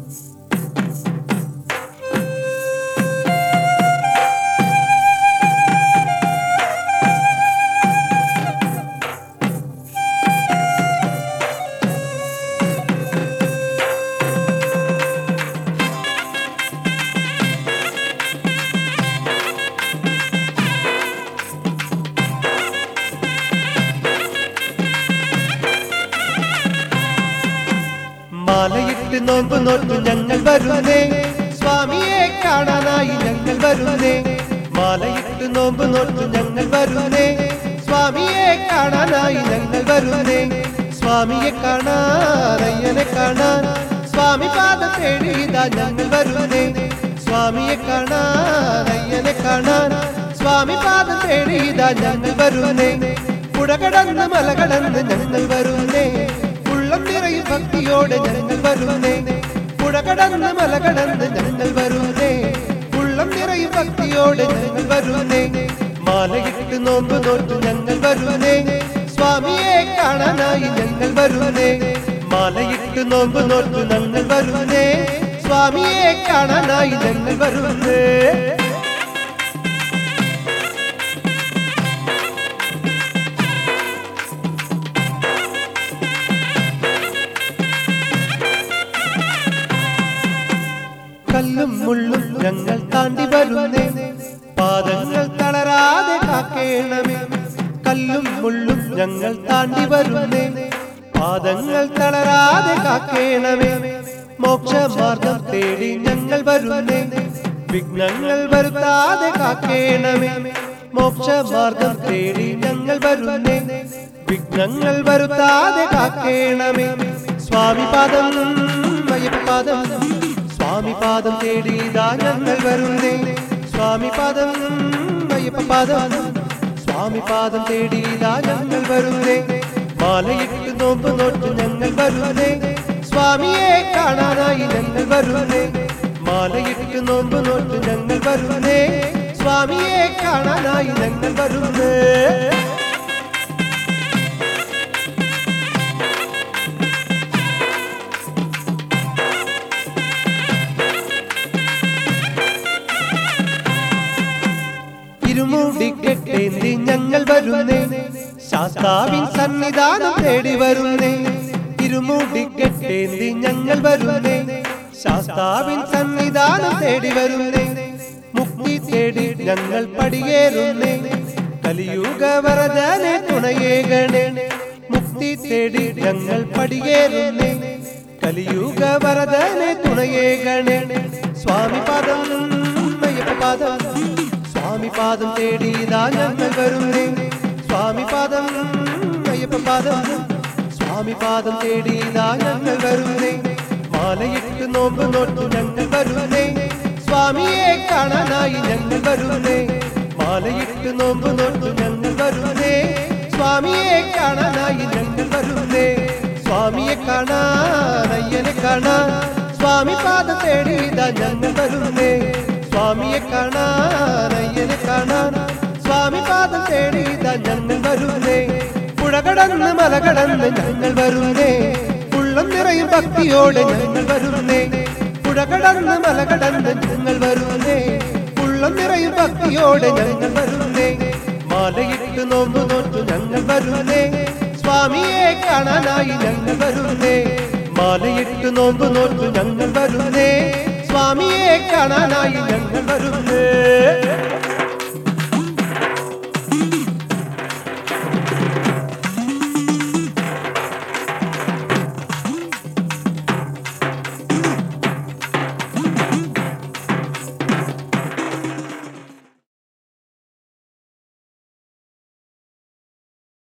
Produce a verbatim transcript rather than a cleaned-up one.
മാലയിട്ട് നോമ്പ് നോറ്റു ഞങ്ങൾ വരുന്നേ സ്വാമിയെ കാണാനായി ഞങ്ങൾ വരുന്നേ. മാലയിട്ട് നോമ്പ് നോറ്റു ഞങ്ങൾ വരുന്നേ സ്വാമിയെ കാണാനായി ഞങ്ങൾ വരുന്നേ. സ്വാമിയെ കാണാൻ അയ്യനെ കാണാൻ സ്വാമി പാദം തേടിയതാ ഞങ്ങൾ വരുന്നേ. സ്വാമിയെ കാണാൻ അയ്യനെ കാണാൻ സ്വാമി പാദം തേടിയതാ ഞങ്ങൾ വരുന്നേ. പുഴ കടന്ന് മല കടന്ന് ഞങ്ങൾ വരുന്നേ. ഉള്ളം നിറയും ഭക്തിയോടെ ഞങ്ങൾ വരുന്നേ. പുഴ കടന്ന് മല കടന്ന് ഞങ്ങൾ വരുന്നേ. ഉള്ളം നിറയും ഭക്തിയോടെ ഞങ്ങൾ വരുന്നേ. മാലയിട്ട് നോമ്പ് നോറ്റു ഞങ്ങൾ വരുന്നേ സ്വാമിയെ കാണാനായി ഞങ്ങൾ വരുന്നേ. മാലയിട്ട് നോമ്പ് നോറ്റു ഞങ്ങൾ വരുന്നേ സ്വാമിയെ കാണാനായി ഞങ്ങൾ വരുന്നേ. കല്ലും മുള്ളും ഞങ്ങൾ താണ്ടി വരുന്നേ. പാദങ്ങൾ തളരാതെ കാക്കേണമേ. കല്ലും മുള്ളും ഞങ്ങൾ താണ്ടി വരുന്നേ. പാദങ്ങൾ തളരാതെ കാക്കേണമേ. മോക്ഷമാർഗം തേടി ഞങ്ങൾ വരുന്നേ. വിഘ്നങ്ങൾ വരുത്താതെ കാക്കേണമേ. മോക്ഷമാർഗം തേടി ഞങ്ങൾ വരുന്നേ. വിഘ്നങ്ങൾ വരുത്താതെ കാക്കേണമേ. സ്വാമി പാദം അയ്യപ്പാദം സ്വാമി പാദം തേടിയതാ ഞങ്ങൾ വരുന്നേ. സ്വാമി പാദം അയ്യപ്പാദം സ്വാമി പാദം തേടിയതാ ഞങ്ങൾ വരുന്നേ. മാലയിട്ട് നോമ്പ് നോറ്റു ഞങ്ങൾ വരുന്നേ സ്വാമിയെ കാണാനായി ഞങ്ങൾ വരുന്നേ. മാലയിട്ട് നോമ്പ് നോറ്റു ഞങ്ങൾ വരുന്നേ സ്വാമിയെ കാണാനായി ഞങ്ങൾ വരുന്നേ. ഇരുമുടിക്കെട്ടേന്തി ഞങ്ങൾ വരുന്നേ. ശാസ്താവിൻ സന്നിധാനം തേടി വരുന്നേ. ഇരുമുടിക്കെട്ടേന്തി ഞങ്ങൾ വരുന്നേ. ശാസ്താവിൻ സന്നിധാനം തേടി വരുന്നേ. മുക്തി തേടി ഞങ്ങൾ പടിയേറുന്നേ. കലിയുഗ വരദനെ തുണയേകണേ. മുക്തി തേടി ഞങ്ങൾ പടിയേറുന്നേ. കലിയുഗ വരദനെ തുണയേകണേ. സ്വാമി പാദം അയ്യപ്പാദം സ്വാമി പാദം തേടിയതാ ഞങ്ങൾ വരുന്നേ. സ്വാമി പാദം അയ്യപ്പാദം സ്വാമി പാദം തേടിയതാ ഞങ്ങൾ വരുന്നേ. മാലയിട്ട് നോമ്പ് നോറ്റു ഞങ്ങൾ വരുന്നേ സ്വാമിയെ കാണാനായി ഞങ്ങൾ വരുന്നേ. മാലയിട്ട് നോമ്പ് നോറ്റു ഞങ്ങൾ വരുന്നേ സ്വാമിയെ കാണാനായി ഞങ്ങൾ വരുന്നേ. സ്വാമിയെ കാണാൻ അയ്യനെ കാണാൻ സ്വാമി പാദം തേടിയതാ ഞങ്ങൾ വരുന്നേ. സ്വാമിയെ കാണാൻ അയ്യനെ കാണാൻ സ്വാമി പാദം തേടിയതാ ഞങ്ങൾ വരുന്നേ. പുഴ കടന്ന് മല കടന്ന് ഞങ്ങൾ വരുന്നേ. ഉള്ളം നിറയും ഭക്തിയോടെ ഞങ്ങൾ വരുന്നേ. പുഴ കടന്ന് മല കടന്ന് ഞങ്ങൾ വരുന്നേ. ഉള്ളം നിറയും ഭക്തിയോടെ ഞങ്ങൾ വരുന്നേ. മാലയിട്ട് നോമ്പ് നോറ്റു ഞങ്ങൾ വരുന്നേ സ്വാമിയെ കാണാനായി ഞങ്ങൾ വരുന്നേ. മാലയിട്ട് നോമ്പ് നോറ്റു ഞങ്ങൾ വരുന്നേ സ്വാമിയെ കാണാനായി ഞങ്ങൾ വരുന്നേ.